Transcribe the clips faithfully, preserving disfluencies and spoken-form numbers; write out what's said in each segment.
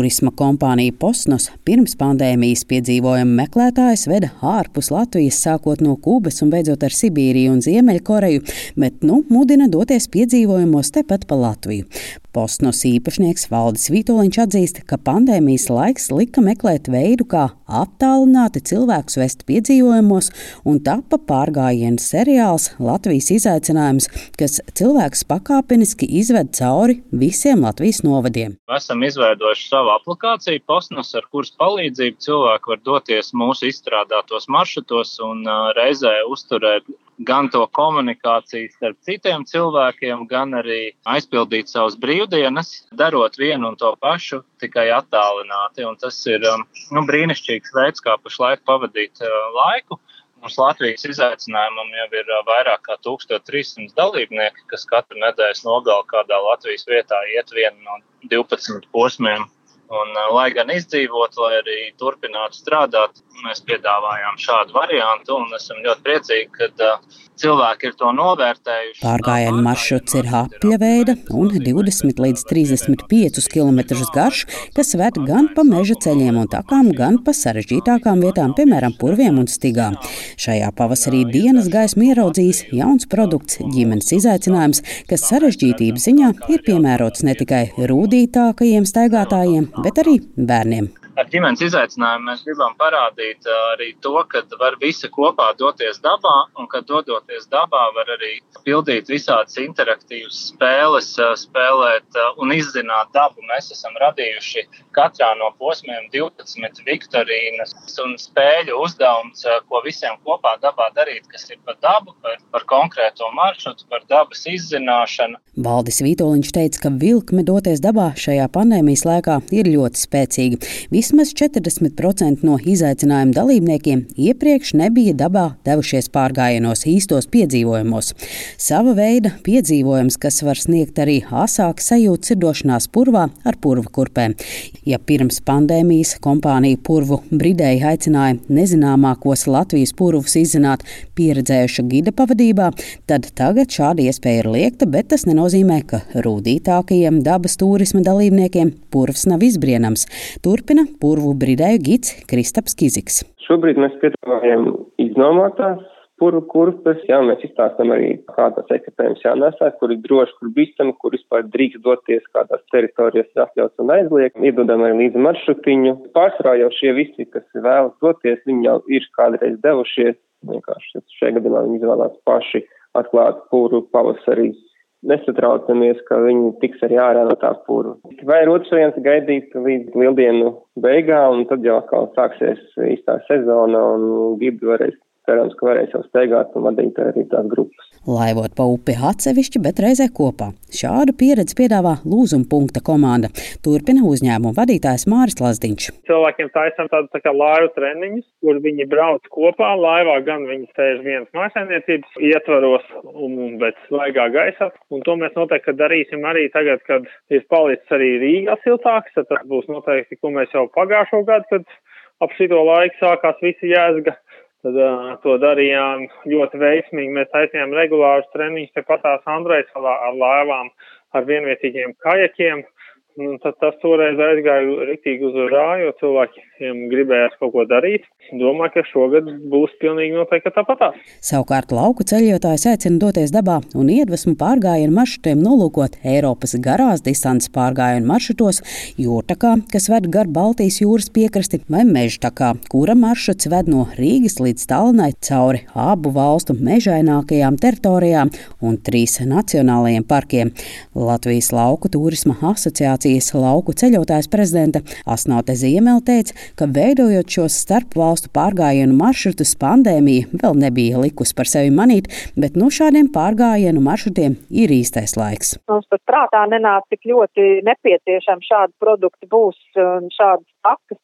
Tūrisma kompānija Posnos pirms pandēmijas piedzīvojumu meklētājus veda ārpus Latvijas, sākot no Kubas un beidzot ar Sibīriju un Ziemeļkoreju, bet nu mudina doties piedzīvojumos tepat pa Latviju. Posnos īpašnieks Valdis Vitoļņš atzīst, ka pandēmijas laiks lika meklēt veidu, kā attālināti cilvēkus vest piedzīvojumos, un tapa pārgājienu seriāls Latvijas izaicinājums, kas cilvēkus pakāpeniski izved cauri visiem Latvijas novadiem. Esam izveidojuši savu aplikāciju Posnos, ar kuras palīdzību cilvēki var doties mūsu izstrādātos maršrutos un uh, reizē uzturēt gan to komunikāciju starp citiem cilvēkiem, gan arī aizpildīt savas brīvdienas, darot vienu un to pašu, tikai attālināti. Un tas ir um, nu, brīnišķīgs veids, kā pašlaik pavadīt uh, laiku. Mums Latvijas izaicinājumam jau ir uh, vairāk kā tūkstoš trīs simti dalībnieki, kas katru nedēļas nogali kādā Latvijas vietā iet vienu no divpadsmit posmiem. Un, lai gan izdzīvot, lai arī turpinātu strādāt, mēs piedāvājām šādu variantu un esam ļoti priecīgi, ka uh, cilvēki ir to novērtējuši. Pārgājienu maršruts ir apļa veida un divdesmit līdz trīsdesmit piecus kilometrus garš, kas ved gan pa meža ceļiem un takām, gan pa sarežģītākām vietām, piemēram, purviem un stigām. Šajā pavasarī dienas gaismu ieraudzījis jauns produkts, ģimenes izaicinājums, kas sarežģītības ziņā ir piemērots ne tikai rūdītākajiem staigātājiem, bet arī bērniem. Ar ģimenes izaicinājumu mēs gribam parādīt arī to, ka var visi kopā doties dabā, un ka dodoties dabā var arī pildīt visādas interaktīvas spēles, spēlēt un izzināt dabu. Mēs esam radījuši katrā no posmiem divpadsmit viktorīnas un spēļu uzdevums, ko visiem kopā dabā darīt, kas ir par dabu, par, par konkrēto maršrutu, par dabas izzināšanu. Valdis Vitoļņš teica, ka vilkme doties dabā šajā pandēmijas laikā ir ļoti spēcīga. Vismaz četrdesmit procenti no izaicinājuma dalībniekiem iepriekš nebija dabā devušies pārgājienos īstos piedzīvojumos. Sava veida piedzīvojums, kas var sniegt arī asāku sajūtu, ir došanās purvā ar purva kurpēm. Ja pirms pandēmijas kompānija Purvu Bridēja aicināja nezināmākos Latvijas purvus izzināt pieredzējuša gida pavadībā, tad tagad šāda iespēja ir liekta, bet tas nenozīmē, ka rūdītākajiem dabas tūrisma dalībniekiem purvs nav izbrienams. Turpina Purvu Bridēju gids Kristaps Kiziks. Šobrīd mēs piedāvājam iznomātās purvu kurpes. Jā, mēs izstāstam arī, kā tas ekipējums jānesā, kur ir droši, kur bīstami, kur vispār drīkst doties, kādās teritorijās ir atļauts un aizliegt. Iedodam arī līdzi maršrutiņu. Pārsvarā jau šie visi, kas vēlas doties, viņi jau ir kādreiz devušies. Vienkārši šajā gadījumā viņi izvēlās paši atklāt purvu pavasarī. Nesatraucamies, ka viņi tiks arī ārā no tā purva. Vai ir otrs variants gaidīt līdz lieldienu beigām, un tad jau atkal sāksies īstā sezona, un gidi varēs, cerams, ka varēs jau steigāt un vadīt arī tās grupas. Laivot pa upi atsevišķi, bet reizē kopā. Šādu pieredzi piedāvā Lūzuma punkta komanda. Turpina uzņēmuma vadītājs Māris Lazdiņš. Cilvēkiem taisām tādu tā kā laivu treniņus, kur viņi brauc kopā laivā, gan viņi sēž vienas mājsaimniecības ietvaros un, un bet svaigā gaisā. Un to mēs noteikti darīsim arī tagad, kad ir palicis arī Rīgā siltāks. Tas būs noteikti, ko mēs jau pagājušo gadu, kad ap šito laiku sākās visi Jēzga. Tad uh, to darījām ļoti veiksmīgi. Mēs taisījām regulārus treniņus tepatās Andrejsalā ar laivām, ar vienvietīgiem kajakiem. Un tad tas toreiz aizgāja riktīgi uz urā, jo cilvēkiem gribējās kaut ko darīt. Domāju, ka šogad būs pilnīgi noteikti tāpatās. Savukārt lauku ceļotājs aicina doties dabā un iedvesmu pārgājienu maršrutiem nolūkot Eiropas garās distances pārgājienu maršrutos, jūrtakā, kas ved gar Baltijas jūras piekrasti, vai mežtakā, kura maršruts ved no Rīgas līdz Tallinai cauri abu valstu mežainākajām teritorijām un trīs nacionālajiem parkiem. Latvijas lauku turisma asociācija lauku ceļotājs prezidenta Asnaute Ziemele teica, ka veidojot šos starp valstu pārgājienu maršrutus, pandēmija vēl nebija likus par sevi manīt, bet nu šādiem pārgājienu maršrutiem ir īstais laiks. Mums pat prātā nenāk, cik ļoti nepieciešami šādi produkti būs un šādas takas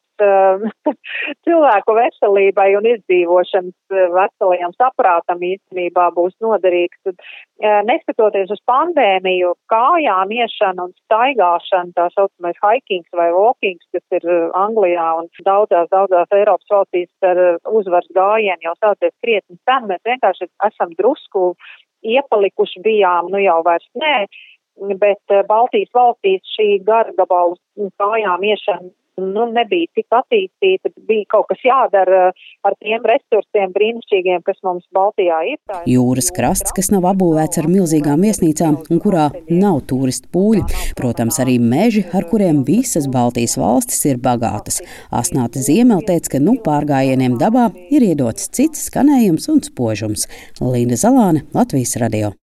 cilvēku veselībai un izdzīvošanas veselajam saprātam īstenībā būs noderīgs. Tad, neskatoties uz pandēmiju, kājām iešana un staigāšana, tā saucamais hikings vai walkings, kas ir Anglijā un daudzās, daudzās Eiropas valstīs ar uzvaras gājienu jau sācies krietni sen, mēs vienkārši esam drusku iepalikuši bijām, nu jau vairs nē. bet Baltijas valstīs šī gargabalu kājām iešana nu, nebija tik attīstīta, bija kaut kas jādara ar tiem resursiem brīnišķīgiem, kas mums Baltijā ir. Jūras krasts, kas nav apbūvēts ar milzīgām viesnīcām un kurā nav turistu pūļi. Protams, arī meži, ar kuriem visas Baltijas valstis ir bagātas. Asnāte Ziemele teica, ka nu pārgājieniem dabā ir iedots cits skanējums un spožums. Līna Zalāne, Latvijas radio.